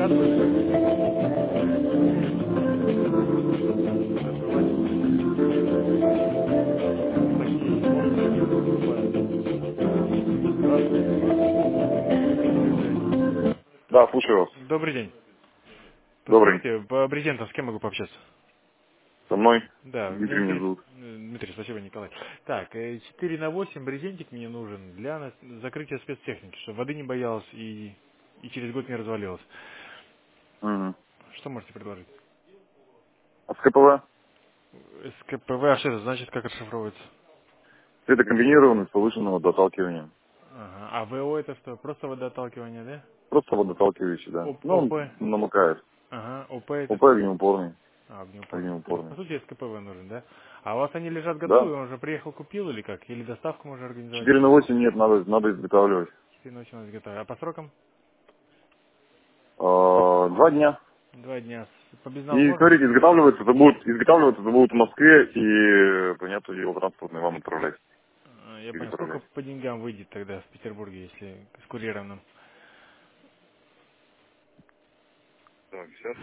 Да, слышу. Такие опции бывают. Здравствуйте. Да, слушаю вас. Добрый день. Добрый. Подскажите, по брезентам с кем могу пообщаться? Со мной Да, меня Дмитрий меня интересует... зовут. Дмитрий, спасибо, Николай. Так, 4 на 8 брезентик мне нужен для закрытия спецтехники, чтобы воды не боялась и через год не развалилась. Угу. Что можете предложить? А с КПВ? СКПВ, а что это значит, как расшифровывается? Это комбинированный с повышенным водоотталкиванием. Ага. А ВО это что? Просто водоотталкивание, да? Просто водоотталкивающий, да. Ну, ОП? он намокает. Ага. ОП это ОП что? огнеупорный. Огнеупорный. То есть, по Огнеупорный. сути, СКПВ нужен, да? А у вас они лежат Да. готовые, он уже приехал, купил или как? Или доставку можно организовать? 4/8 нет, надо изготавливать. 4 на 8 готовы. А по срокам? 2 дня. 2 дня. По безналу И можно? смотрите, изготавливаться это будет в Москве, и понятное дело, транспортный вам отправлять. Я понял. Сколько Переправлять. по деньгам выйдет тогда в Петербурге, если с курьером? Так, сейчас.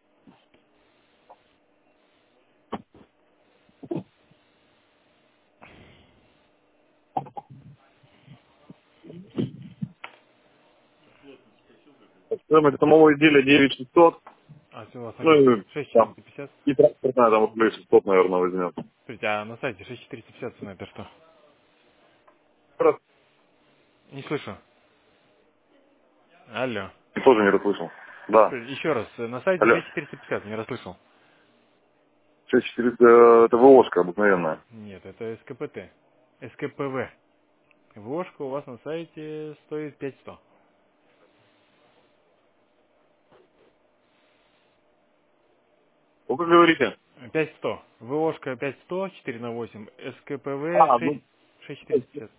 Стоимость самого изделия 9600. А все у вас Ну написано и там. 6450? И транспортная там рублей 600, наверное, возьмет. Смотрите, а на сайте 6450 цена, это что? Раз. Не слышу. Алло. Тоже не расслышал. Да. Еще раз, на сайте Алло. 6450, не расслышал. 6400, это ВОшка обыкновенная. Нет, это СКПТ. СКПВ. ВОшка у вас на сайте стоит 5100. Ну, как говорите? 5100. ВОшка 5100, 4 на 8. СКПВ А, 6, ну, 6450.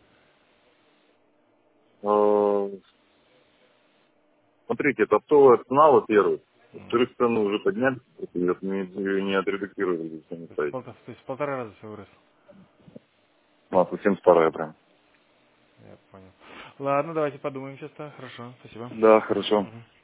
э, смотрите, это оптовая цена, во-первых. Во-вторых, цену уже подняли, ее не отредактировали здесь на сайте. То есть в 1,5 раза все выросло. А, совсем старая прям. Я понял. Ладно, давайте подумаем сейчас. Хорошо, спасибо. Да, хорошо. Мгм.